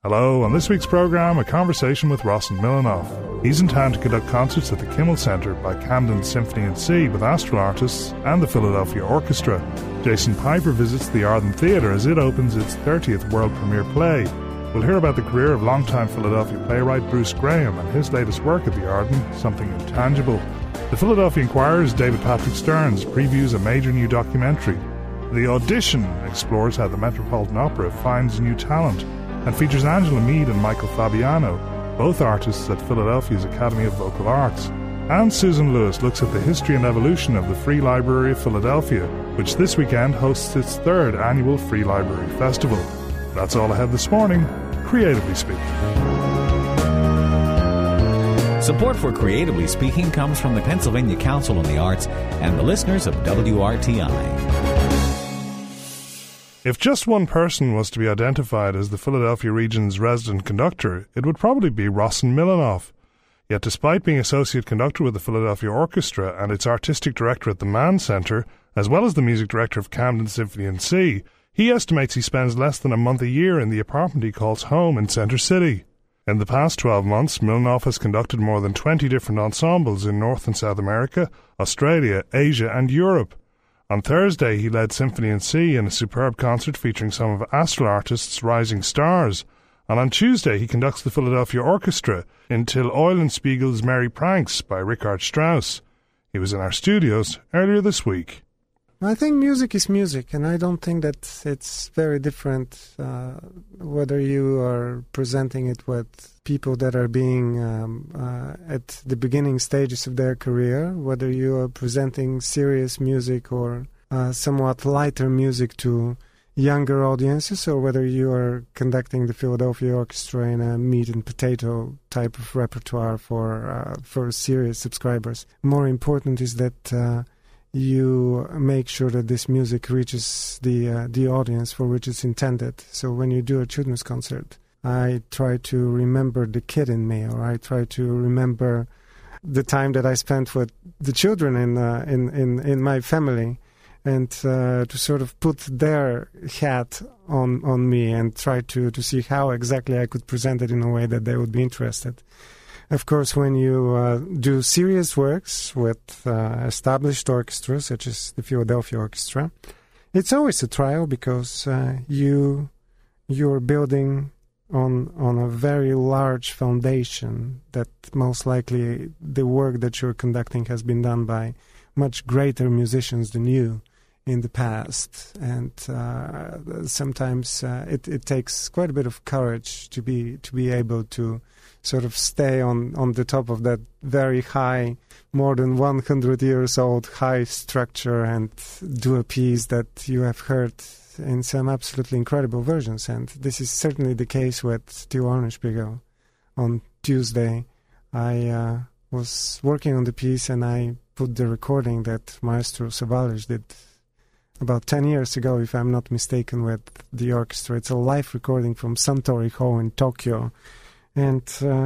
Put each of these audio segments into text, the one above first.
Hello, on this week's programme, a conversation with Rossin Milanoff. He's in town to conduct concerts at the Kimmel Centre by Camden Symphony and Sea with Astral Artists and the Philadelphia Orchestra. Jason Piper visits the Arden Theatre as it opens its 30th world premiere play. We'll hear about the career of longtime Philadelphia playwright Bruce Graham and his latest work at the Arden, Something Intangible. The Philadelphia Inquirer's David Patrick Stearns previews a major new documentary. The Audition explores how the Metropolitan Opera finds new talent and features Angela Meade and Michael Fabiano, both artists at Philadelphia's Academy of Vocal Arts. And Susan Lewis looks at the history and evolution of the Free Library of Philadelphia, which this weekend hosts its third annual Free Library Festival. That's all ahead this morning, Creatively Speaking. Support for Creatively Speaking comes from the Pennsylvania Council on the Arts and the listeners of WRTI. If just one person was to be identified as the Philadelphia region's resident conductor, it would probably be Rossin Milanoff. Yet despite being associate conductor with the Philadelphia Orchestra and its artistic director at the Mann Center, as well as the music director of Camden Symphony and Sea, he estimates he spends less than a month a year in the apartment he calls home in Center City. In the past 12 months, Milanoff has conducted more than 20 different ensembles in North and South America, Australia, Asia and Europe. On Thursday, he led Symphony and Sea in a superb concert featuring some of Astral Artists' rising stars. And on Tuesday, he conducts the Philadelphia Orchestra in Till Eulenspiegel's Merry Pranks by Richard Strauss. He was in our studios earlier this week. I think music is music, and I don't think that it's very different whether you are presenting it with people that are being at the beginning stages of their career, whether you are presenting serious music or somewhat lighter music to younger audiences, or whether you are conducting the Philadelphia Orchestra in a meat and potato type of repertoire for serious subscribers. More important is that you make sure that this music reaches the audience for which it's intended. So when you do a children's concert, I try to remember the kid in me, or I try to remember the time that I spent with the children in my family, and to sort of put their hat on me and try to see how exactly I could present it in a way that they would be interested. Of course, when you do serious works with established orchestras, such as the Philadelphia Orchestra, it's always a trial because you're building on a very large foundation that most likely the work that you're conducting has been done by much greater musicians than you in the past. And sometimes it takes quite a bit of courage to be able to sort of stay on the top of that very high, more than 100 years old high structure and do a piece that you have heard in some absolutely incredible versions. And this is certainly the case with Till Eulenspiegel. On Tuesday, I was working on the piece and I put the recording that Maestro Savalas did about 10 years ago, if I'm not mistaken, with the orchestra. It's a live recording from Suntory Hall in Tokyo. And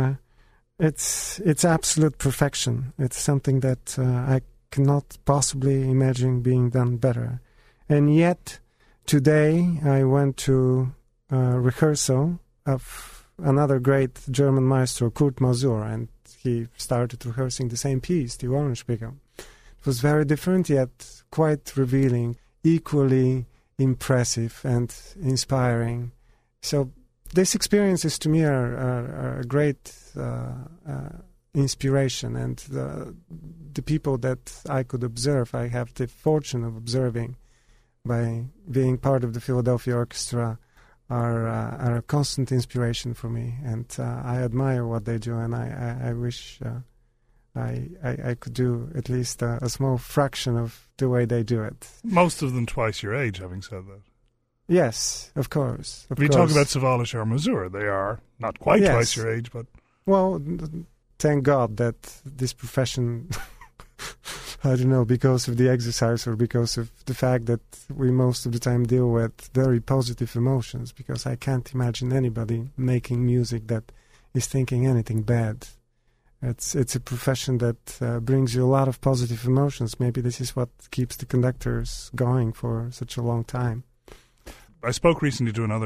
it's absolute perfection. It's something that I cannot possibly imagine being done better. And yet, today I went to a rehearsal of another great German maestro, Kurt Masur, and he started rehearsing the same piece, the Eulenspiegel. It was very different, yet quite revealing, equally impressive and inspiring. So these experiences to me are a great inspiration, and the people that I could observe, I have the fortune of observing by being part of the Philadelphia Orchestra, are a constant inspiration for me, and I admire what they do, and I wish I could do at least a small fraction of the way they do it. Most of them twice your age, having said that. Yes, of course. If you talk about Savalas or Masur, they are not quite twice your age, but... Well, thank God that this profession, I don't know, because of the exercise or because of the fact that we most of the time deal with very positive emotions, because I can't imagine anybody making music that is thinking anything bad. It's a profession that brings you a lot of positive emotions. Maybe this is what keeps the conductors going for such a long time. I spoke recently to another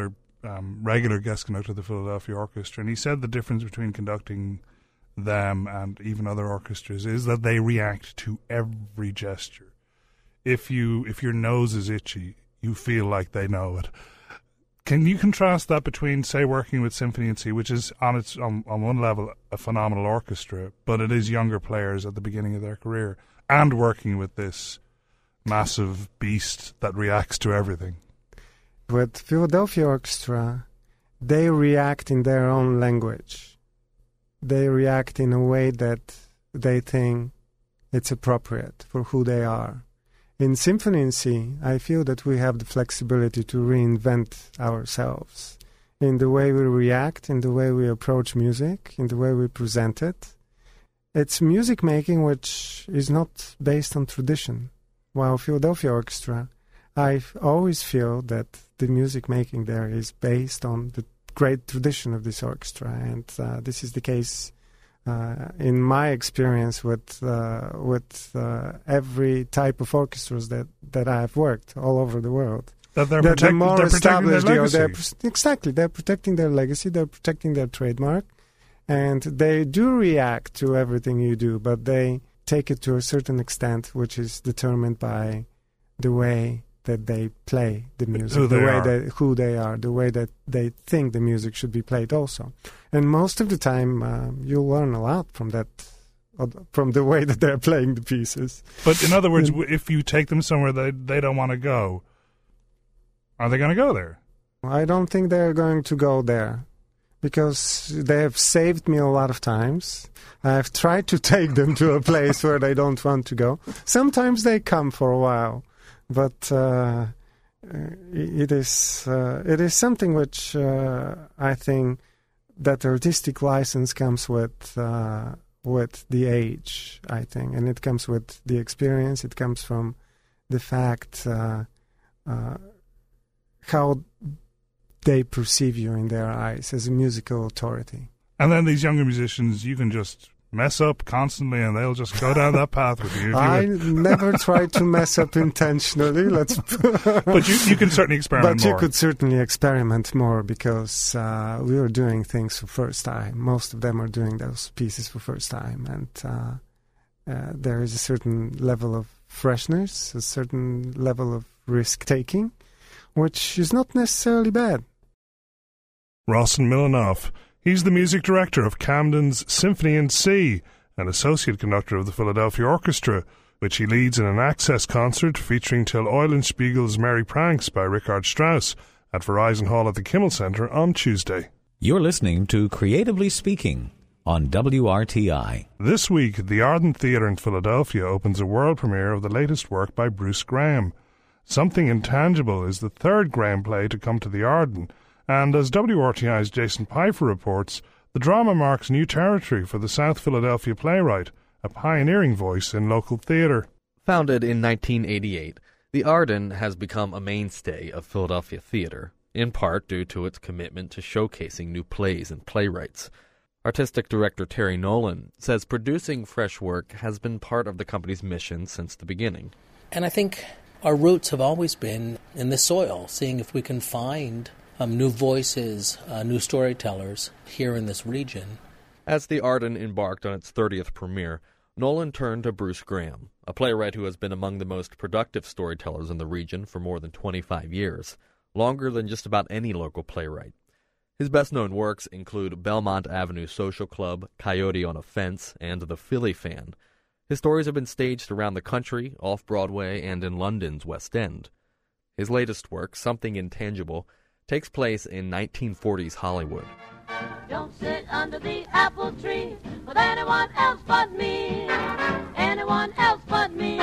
regular guest conductor of the Philadelphia Orchestra, and he said the difference between conducting them and even other orchestras is that they react to every gesture. If your nose is itchy, you feel like they know it. Can you contrast that between, say, working with Symphony in C, which is on one level a phenomenal orchestra, but it is younger players at the beginning of their career, and working with this massive beast that reacts to everything? With Philadelphia Orchestra, they react in their own language. They react in a way that they think it's appropriate for who they are. In Symphony in C, I feel that we have the flexibility to reinvent ourselves in the way we react, in the way we approach music, in the way we present it. It's music making which is not based on tradition. While Philadelphia Orchestra, I always feel that the music making there is based on the great tradition of this orchestra, and this is the case in my experience with every type of orchestras that I have worked all over the world. That they're protecting their legacy. Exactly, they're protecting their legacy, they're protecting their trademark, and they do react to everything you do, but they take it to a certain extent, which is determined by the way that they play the music, who they are, the way that they think the music should be played also. And most of the time, you'll learn a lot from that, from the way that they're playing the pieces. But in other words, if you take them somewhere they don't want to go, are they going to go there? I don't think they're going to go there, because they have saved me a lot of times. I've tried to take them to a place where they don't want to go. Sometimes they come for a while. But it is something which I think that artistic license comes with the age, I think, and it comes with the experience. It comes from the fact how they perceive you in their eyes as a musical authority. And then these younger musicians, you can just mess up constantly and they'll just go down that path with you. I never try to mess up intentionally. But you can certainly experiment more. But you could certainly experiment more, because we are doing things for first time. Most of them are doing those pieces for first time. And there is a certain level of freshness, a certain level of risk-taking, which is not necessarily bad. Rossen Milanov. He's the music director of Camden's Symphony in C and associate conductor of the Philadelphia Orchestra, which he leads in an access concert featuring Till Eulenspiegel's Merry Pranks by Richard Strauss at Verizon Hall at the Kimmel Center on Tuesday. You're listening to Creatively Speaking on WRTI. This week, the Ardent Theatre in Philadelphia opens a world premiere of the latest work by Bruce Graham. Something Intangible is the third Graham play to come to the Ardent, and as WRTI's Jason Pfeiffer reports, the drama marks new territory for the South Philadelphia playwright, a pioneering voice in local theatre. Founded in 1988, the Ardent has become a mainstay of Philadelphia theatre, in part due to its commitment to showcasing new plays and playwrights. Artistic director Terry Nolan says producing fresh work has been part of the company's mission since the beginning. And I think our roots have always been in the soil, seeing if we can find new voices, new storytellers here in this region. As the Ardent embarked on its 30th premiere, Nolan turned to Bruce Graham, a playwright who has been among the most productive storytellers in the region for more than 25 years, longer than just about any local playwright. His best-known works include Belmont Avenue Social Club, Coyote on a Fence, and The Philly Fan. His stories have been staged around the country, off-Broadway, and in London's West End. His latest work, Something Intangible, takes place in 1940s Hollywood. Don't sit under the apple tree with anyone else but me. Anyone else but me.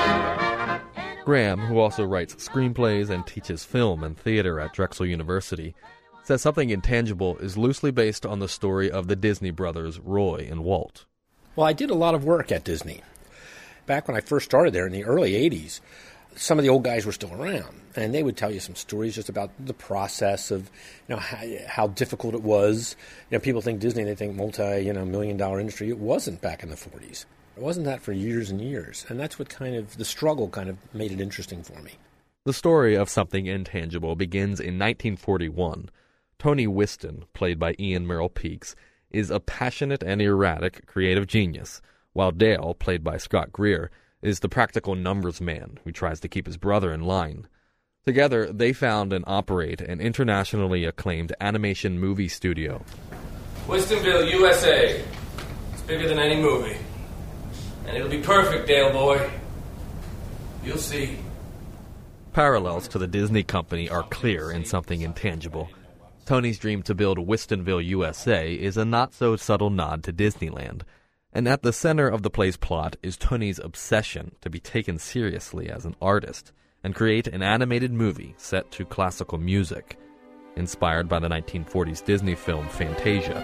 Graham, who also writes screenplays and teaches film and theater at Drexel University, says Something Intangible is loosely based on the story of the Disney brothers Roy and Walt. Well, I did a lot of work at Disney. Back when I first started there in the early 80s, some of the old guys were still around, and they would tell you some stories just about the process of, how difficult it was. People think Disney, they think multi-million-dollar industry. It wasn't back in the 40s. It wasn't that for years and years, and that's what the struggle made it interesting for me. The story of Something Intangible begins in 1941. Tony Whiston, played by Ian Merrill Peaks, is a passionate and erratic creative genius, while Dale, played by Scott Greer, is the practical numbers man who tries to keep his brother in line. Together, they found and operate an internationally acclaimed animation movie studio. Whistonville, USA. It's bigger than any movie. And it'll be perfect, Dale boy. You'll see. Parallels to the Disney company are clear in Something Intangible. Tony's dream to build Whistonville, USA is a not-so-subtle nod to Disneyland, and at the center of the play's plot is Tony's obsession to be taken seriously as an artist and create an animated movie set to classical music, inspired by the 1940s Disney film Fantasia.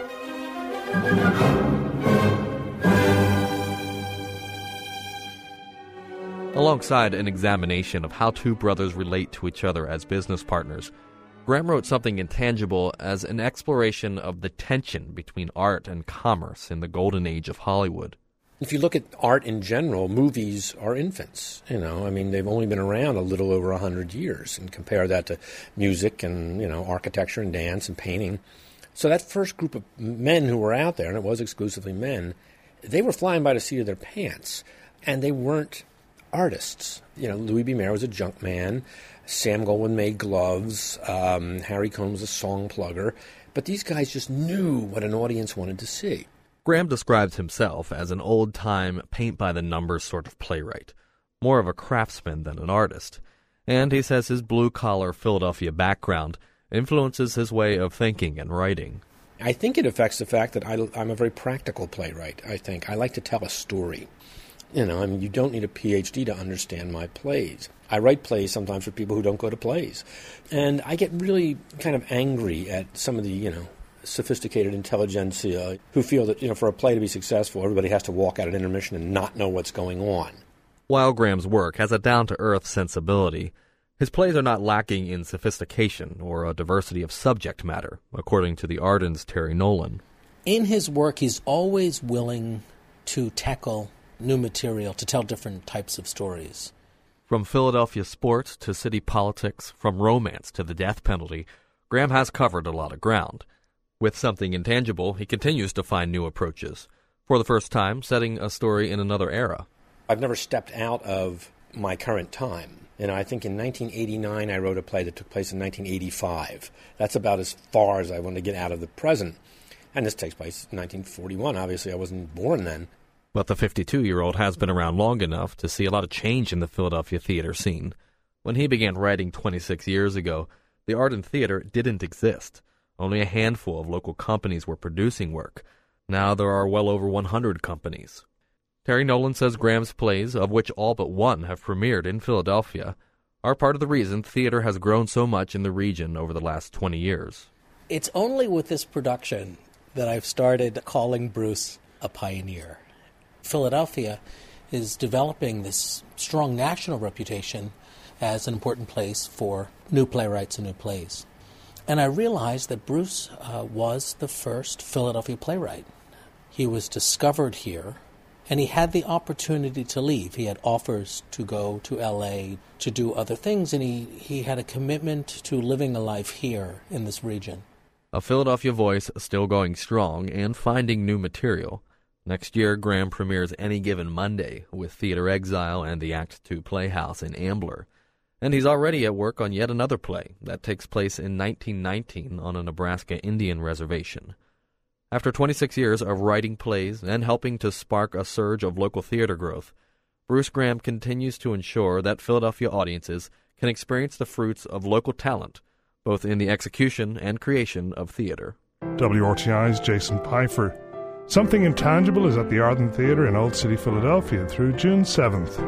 Alongside an examination of how two brothers relate to each other as business partners, Graham wrote Something Intangible as an exploration of the tension between art and commerce in the golden age of Hollywood. If you look at art in general, movies are infants. They've only been around a little over 100 years, and compare that to music and, architecture and dance and painting. So that first group of men who were out there, and it was exclusively men, they were flying by the seat of their pants, and they weren't artists. Louis B. Mayer was a junk man. Sam Goldwyn made gloves. Harry Cohn was a song plugger. But these guys just knew what an audience wanted to see. Graham describes himself as an old-time, paint-by-the-numbers sort of playwright, more of a craftsman than an artist. And he says his blue-collar Philadelphia background influences his way of thinking and writing. I think it affects the fact that I'm a very practical playwright, I think. I like to tell a story. You don't need a PhD to understand my plays. I write plays sometimes for people who don't go to plays. And I get really kind of angry at some of the, sophisticated intelligentsia who feel that, for a play to be successful, everybody has to walk out at intermission and not know what's going on. While Graham's work has a down-to-earth sensibility, his plays are not lacking in sophistication or a diversity of subject matter, according to the Arden's Terry Nolan. In his work, he's always willing to tackle new material, to tell different types of stories. From Philadelphia sports to city politics, from romance to the death penalty, Graham has covered a lot of ground. With Something Intangible, he continues to find new approaches, for the first time setting a story in another era. I've never stepped out of my current time. I think in 1989 I wrote a play that took place in 1985. That's about as far as I want to get out of the present. And this takes place in 1941. Obviously, I wasn't born then. But the 52-year-old has been around long enough to see a lot of change in the Philadelphia theater scene. When he began writing 26 years ago, the Arden Theater didn't exist. Only a handful of local companies were producing work. Now there are well over 100 companies. Terry Nolan says Graham's plays, of which all but one have premiered in Philadelphia, are part of the reason theater has grown so much in the region over the last 20 years. It's only with this production that I've started calling Bruce a pioneer. Philadelphia is developing this strong national reputation as an important place for new playwrights and new plays. And I realized that Bruce was the first Philadelphia playwright. He was discovered here, and he had the opportunity to leave. He had offers to go to L.A. to do other things, and he had a commitment to living a life here in this region. A Philadelphia voice still going strong and finding new material. Next year, Graham premieres Any Given Monday with Theater Exile and the Act II Playhouse in Ambler. And he's already at work on yet another play that takes place in 1919 on a Nebraska Indian reservation. After 26 years of writing plays and helping to spark a surge of local theater growth, Bruce Graham continues to ensure that Philadelphia audiences can experience the fruits of local talent, both in the execution and creation of theater. WRTI's Jason Pfeiffer. Something Intangible is at the Arden Theatre in Old City, Philadelphia through June 7th.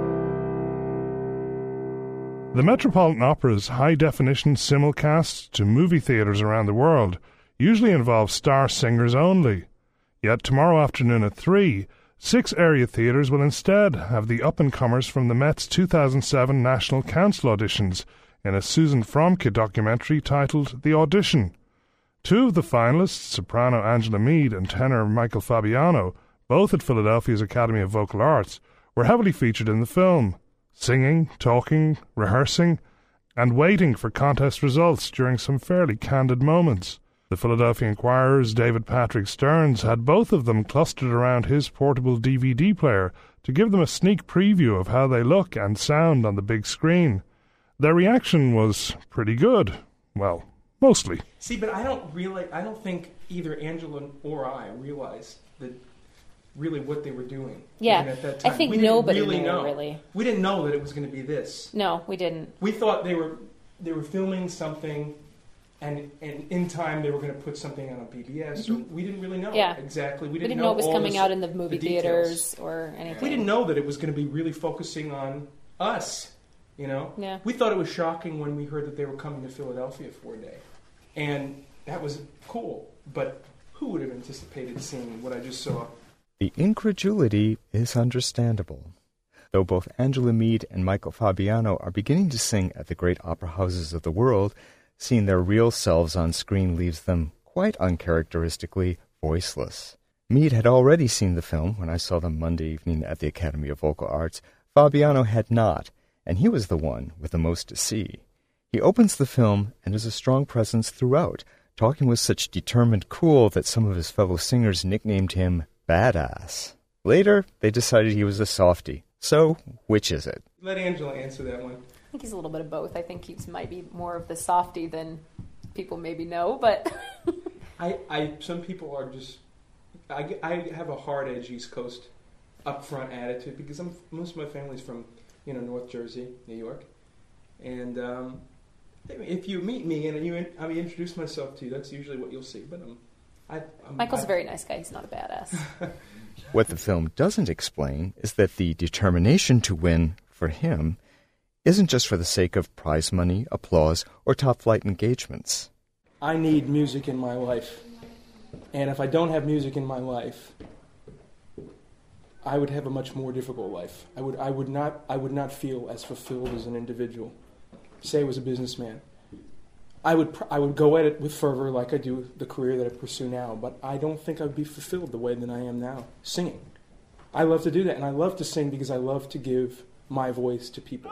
The Metropolitan Opera's high-definition simulcasts to movie theatres around the world usually involve star singers only. Yet tomorrow afternoon at 3, 6 area theatres will instead have the up-and-comers from the Met's 2007 National Council auditions in a Susan Fromke documentary titled The Audition. 2 of the finalists, soprano Angela Meade and tenor Michael Fabiano, both at Philadelphia's Academy of Vocal Arts, were heavily featured in the film, singing, talking, rehearsing, and waiting for contest results during some fairly candid moments. The Philadelphia Inquirer's David Patrick Stearns had both of them clustered around his portable DVD player to give them a sneak preview of how they look and sound on the big screen. Their reaction was pretty good. Well, mostly. See, but I don't think either Angela or I realized that really what they were doing. Yeah, at that time. I think we nobody didn't really knew, know. really. We didn't know that it was going to be this. No, we didn't. We thought they were filming something, and in time they were going to put something on a PBS. Or we didn't really know exactly. We didn't know it was coming out in the movie theaters or anything. We didn't know that it was going to be really focusing on us. Yeah. We thought it was shocking when we heard that they were coming to Philadelphia for a day, and that was cool. But who would have anticipated seeing what I just saw? The incredulity is understandable. Though both Angela Meade and Michael Fabiano are beginning to sing at the great opera houses of the world, seeing their real selves on screen leaves them quite uncharacteristically voiceless. Meade had already seen the film when I saw them Monday evening at the Academy of Vocal Arts. Fabiano had not, and he was the one with the most to see. He opens the film and is a strong presence throughout, talking with such determined cool that some of his fellow singers nicknamed him Badass. Later, they decided he was a softie. So, which is it? Let Angela answer that one. I think he's a little bit of both. I think he's might be more of the softie than people maybe know, but... Some people are just... I have a hard edge East Coast upfront attitude because most of my family's from, North Jersey, New York. And if you meet me and I introduce myself to you, that's usually what you'll see. But Michael's a very nice guy. He's not a badass. What the film doesn't explain is that the determination to win, for him, isn't just for the sake of prize money, applause, or top-flight engagements. I need music in my life. And if I don't have music in my life, I would have a much more difficult life. I would not feel as fulfilled as an individual. Say I was a businessman. I would go at it with fervor like I do the career that I pursue now, but I don't think I'd be fulfilled the way that I am now, singing. I love to do that, and I love to sing because I love to give my voice to people.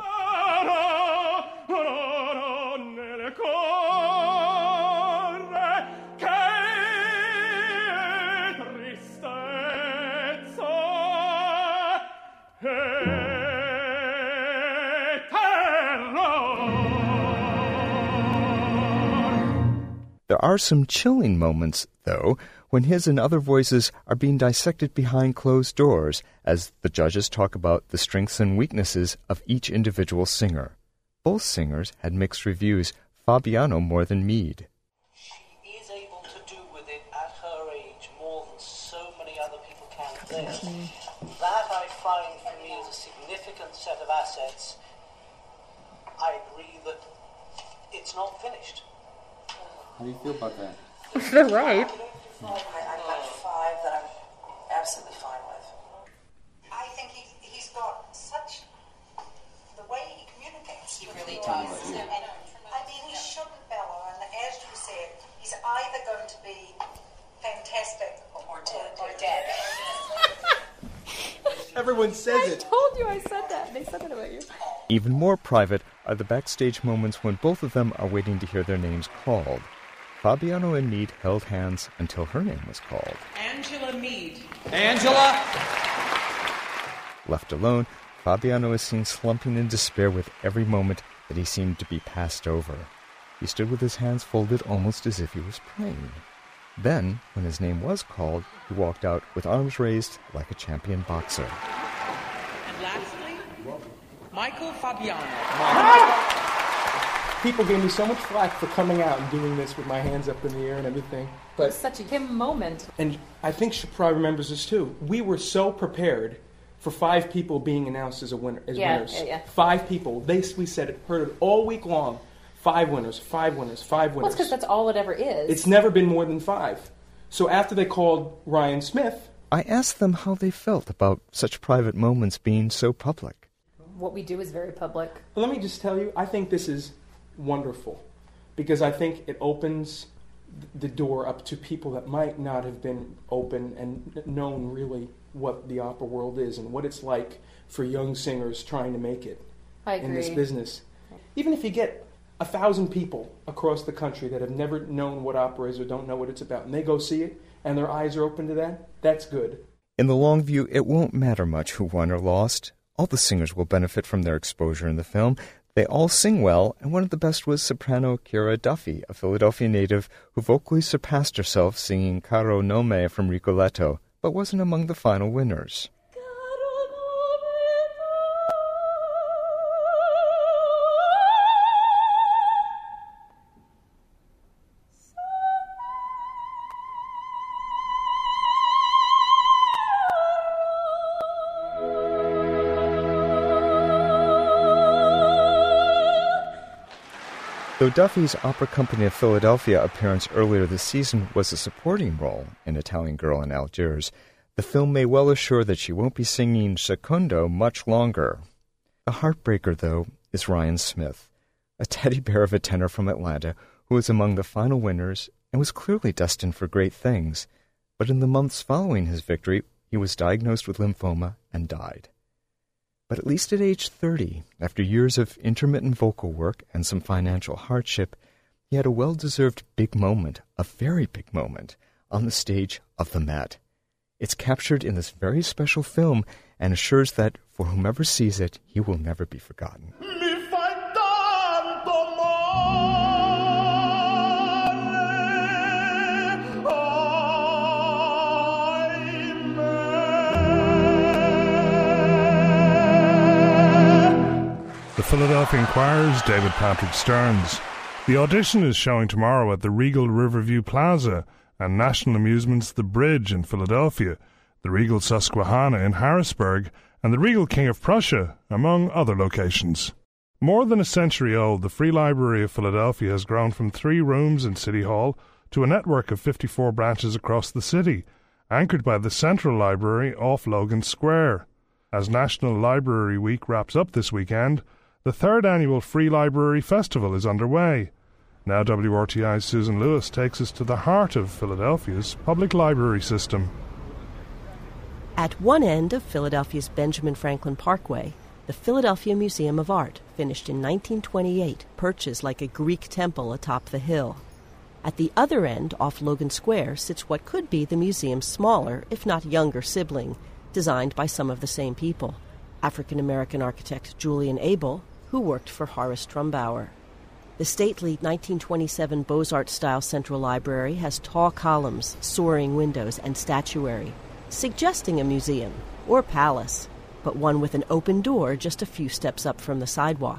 There are some chilling moments, though, when his and other voices are being dissected behind closed doors as the judges talk about the strengths and weaknesses of each individual singer. Both singers had mixed reviews, Fabiano more than Meade. She is able to do with it at her age more than so many other people can there. That I find for me is a significant set of assets. I agree that it's not finished. How do you feel about that? They're right. I've got 5 that I'm absolutely fine with. I think he's got such... the way he communicates. He really does. I mean, he shouldn't bellow, and as you said, he's either going to be fantastic or dead. Everyone says it. I told you I said that. They said that about you. Even more private are the backstage moments when both of them are waiting to hear their names called. Fabiano and Meade held hands until her name was called. Angela Meade. Angela! Left alone, Fabiano is seen slumping in despair with every moment that he seemed to be passed over. He stood with his hands folded almost as if he was praying. Then, when his name was called, he walked out with arms raised like a champion boxer. And lastly, Michael Fabiano. People gave me so much flack for coming out and doing this with my hands up in the air and everything. But It was such a him moment. And I think she probably remembers this too. We were so prepared for 5 people being announced as winners. Yeah. 5 people. We said it, heard it all week long. 5 winners, 5 winners, 5 winners. Well, it's because that's all it ever is. It's never been more than 5. So after they called Ryan Smith, I asked them how they felt about such private moments being so public. What we do is very public. Let me just tell you, I think this is wonderful because I think it opens the door up to people that might not have been open and known really what the opera world is and what it's like for young singers trying to make it in this business. Even if you get 1,000 people across the country that have never known what opera is or don't know what it's about, and they go see it, and their eyes are open to that, that's good. In the long view, it won't matter much who won or lost. All the singers will benefit from their exposure in the film. They all sing well, and one of the best was soprano Kira Duffy, a Philadelphia native who vocally surpassed herself singing Caro Nome from Rigoletto, but wasn't among the final winners. Though Duffy's Opera Company of Philadelphia appearance earlier this season was a supporting role in Italian Girl in Algiers, the film may well assure that she won't be singing secondo much longer. The heartbreaker, though, is Ryan Smith, a teddy bear of a tenor from Atlanta who was among the final winners and was clearly destined for great things. But in the months following his victory, he was diagnosed with lymphoma and died. But at least at age 30, after years of intermittent vocal work and some financial hardship, he had a well-deserved big moment, a very big moment, on the stage of the Met. It's captured in this very special film and assures that, for whomever sees it, he will never be forgotten. The Philadelphia Inquirer's David Patrick Stearns. The audition is showing tomorrow at the Regal Riverview Plaza and National Amusements The Bridge in Philadelphia, the Regal Susquehanna in Harrisburg, and the Regal King of Prussia, among other locations. More than a century old, the Free Library of Philadelphia has grown from 3 rooms in City Hall to a network of 54 branches across the city, anchored by the Central Library off Logan Square. As National Library Week wraps up this weekend, the 3rd annual Free Library Festival is underway. Now WRTI's Susan Lewis takes us to the heart of Philadelphia's public library system. At one end of Philadelphia's Benjamin Franklin Parkway, the Philadelphia Museum of Art, finished in 1928, perches like a Greek temple atop the hill. At the other end, off Logan Square, sits what could be the museum's smaller, if not younger, sibling, designed by some of the same people, African-American architect Julian Abel, who worked for Horace Trumbauer. The stately 1927 Beaux-Arts-style Central Library has tall columns, soaring windows, and statuary, suggesting a museum or palace, but one with an open door just a few steps up from the sidewalk.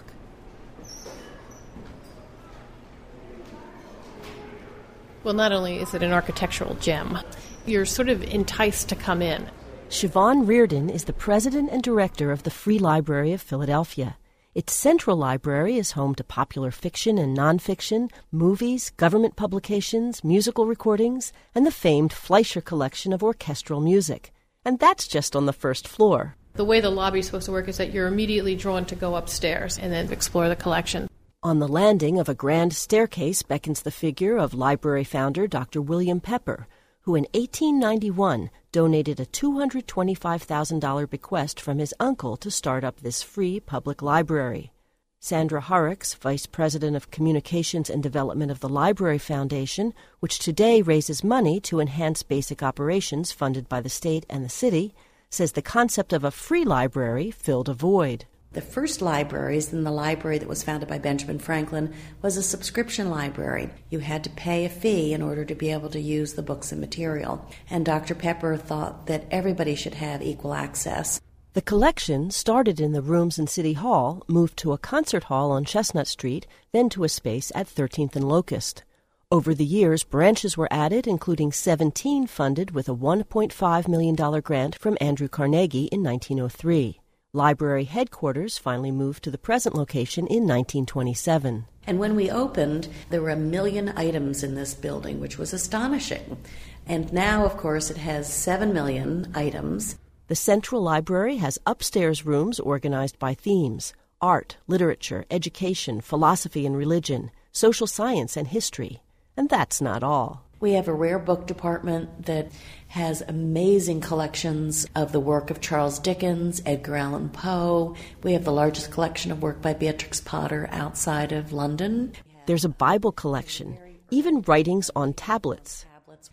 Well, not only is it an architectural gem, you're sort of enticed to come in. Siobhan Reardon is the president and director of the Free Library of Philadelphia. Its Central Library is home to popular fiction and nonfiction, movies, government publications, musical recordings, and the famed Fleischer collection of orchestral music. And that's just on the first floor. The way the lobby is supposed to work is that you're immediately drawn to go upstairs and then explore the collection. On the landing of a grand staircase beckons the figure of library founder Dr. William Pepper, who in 1891 donated a $225,000 bequest from his uncle to start up this free public library. Sandra Horrocks, Vice President of Communications and Development of the Library Foundation, which today raises money to enhance basic operations funded by the state and the city, says the concept of a free library filled a void. The first libraries, and the library that was founded by Benjamin Franklin, was a subscription library. You had to pay a fee in order to be able to use the books and material. And Dr. Pepper thought that everybody should have equal access. The collection started in the rooms in City Hall, moved to a concert hall on Chestnut Street, then to a space at 13th and Locust. Over the years, branches were added, including 17 funded with a $1.5 million grant from Andrew Carnegie in 1903. Library headquarters finally moved to the present location in 1927. And when we opened, there were 1 million items in this building, which was astonishing. And now, of course, it has 7 million items. The Central Library has upstairs rooms organized by themes: art, literature, education, philosophy and religion, social science and history. And that's not all. We have a rare book department that has amazing collections of the work of Charles Dickens, Edgar Allan Poe. We have the largest collection of work by Beatrix Potter outside of London. There's a Bible collection, even writings on tablets.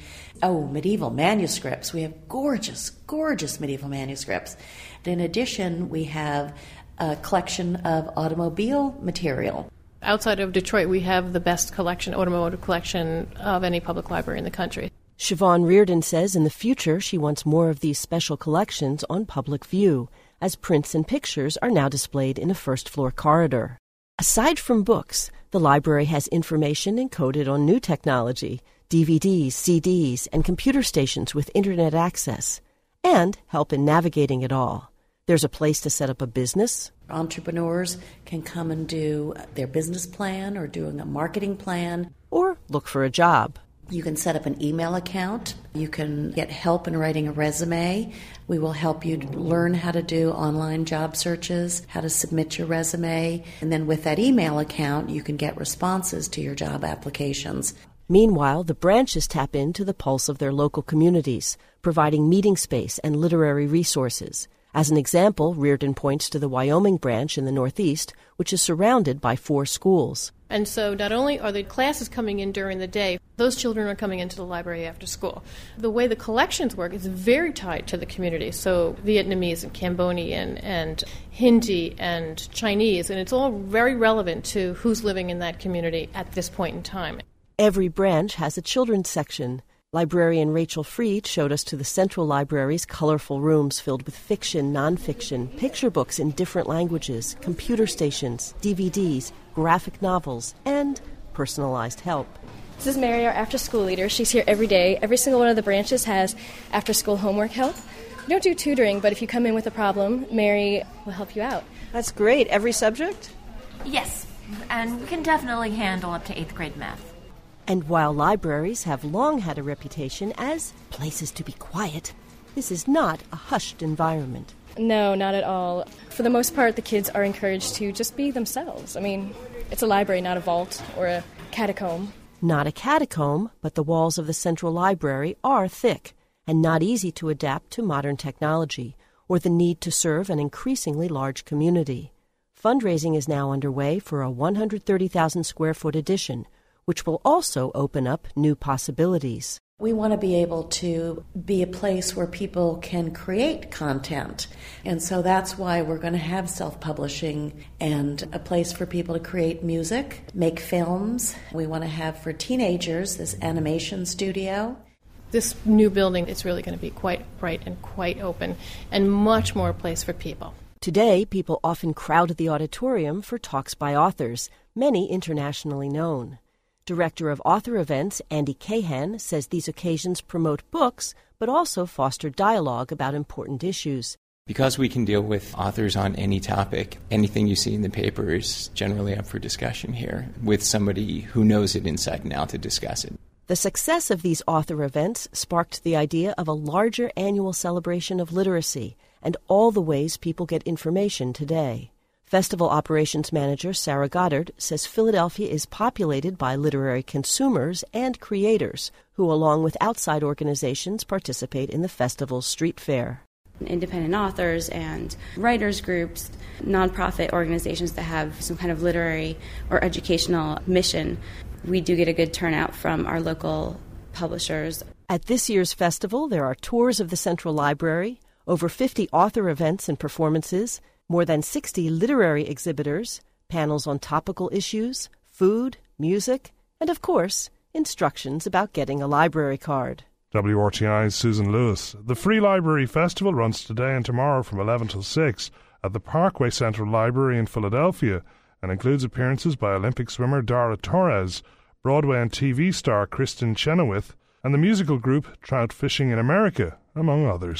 Oh, medieval manuscripts. We have gorgeous, gorgeous medieval manuscripts. In addition, we have a collection of automobile material. Outside of Detroit, we have the best automotive collection of any public library in the country. Siobhan Reardon says in the future she wants more of these special collections on public view, as prints and pictures are now displayed in a first-floor corridor. Aside from books, the library has information encoded on new technology, DVDs, CDs, and computer stations with Internet access, and help in navigating it all. There's a place to set up a business. Entrepreneurs can come and do their business plan or doing a marketing plan. Or look for a job. You can set up an email account. You can get help in writing a resume. We will help you learn how to do online job searches, how to submit your resume. And then with that email account, you can get responses to your job applications. Meanwhile, the branches tap into the pulse of their local communities, providing meeting space and literary resources. As an example, Reardon points to the Wyoming branch in the Northeast, which is surrounded by 4 schools. And so not only are the classes coming in during the day, those children are coming into the library after school. The way the collections work is very tied to the community. So Vietnamese and Cambodian and Hindi and Chinese, and it's all very relevant to who's living in that community at this point in time. Every branch has a children's section. Librarian Rachel Freed showed us to the Central Library's colorful rooms filled with fiction, nonfiction, picture books in different languages, computer stations, DVDs, graphic novels, and personalized help. This is Mary, our after-school leader. She's here every day. Every single one of the branches has after-school homework help. We don't do tutoring, but if you come in with a problem, Mary will help you out. That's great. Every subject? Yes, and we can definitely handle up to 8th grade math. And while libraries have long had a reputation as places to be quiet, this is not a hushed environment. No, not at all. For the most part, the kids are encouraged to just be themselves. I mean, it's a library, not a vault or a catacomb. Not a catacomb, but the walls of the Central Library are thick and not easy to adapt to modern technology or the need to serve an increasingly large community. Fundraising is now underway for a 130,000 square foot addition, which will also open up new possibilities. We want to be able to be a place where people can create content. And so that's why we're going to have self-publishing and a place for people to create music, make films. We want to have for teenagers this animation studio. This new building is really going to be quite bright and quite open and much more place for people. Today, people often crowd the auditorium for talks by authors, many internationally known. Director of Author Events, Andy Cahan, says these occasions promote books, but also foster dialogue about important issues. Because we can deal with authors on any topic, anything you see in the paper is generally up for discussion here, with somebody who knows it inside and out to discuss it. The success of these author events sparked the idea of a larger annual celebration of literacy and all the ways people get information today. Festival Operations Manager Sarah Goddard says Philadelphia is populated by literary consumers and creators who, along with outside organizations, participate in the festival's street fair. Independent authors and writers groups, nonprofit organizations that have some kind of literary or educational mission. We do get a good turnout from our local publishers. At this year's festival, there are tours of the Central Library, over 50 author events and performances, more than 60 literary exhibitors, panels on topical issues, food, music, and, of course, instructions about getting a library card. WRTI's Susan Lewis. The Free Library Festival runs today and tomorrow from 11 till 6 at the Parkway Central Library in Philadelphia and includes appearances by Olympic swimmer Dara Torres, Broadway and TV star Kristen Chenoweth, and the musical group Trout Fishing in America, among others.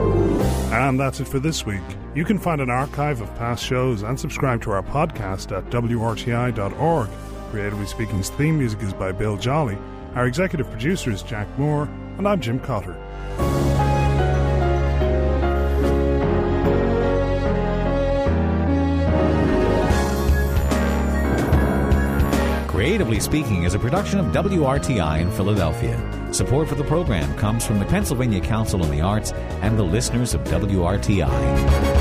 And that's it for this week. You can find an archive of past shows and subscribe to our podcast at WRTI.org. Creatively Speaking's theme music is by Bill Jolly. Our executive producer is Jack Moore, and I'm Jim Cotter. Creatively Speaking is a production of WRTI in Philadelphia. Support for the program comes from the Pennsylvania Council on the Arts and the listeners of WRTI.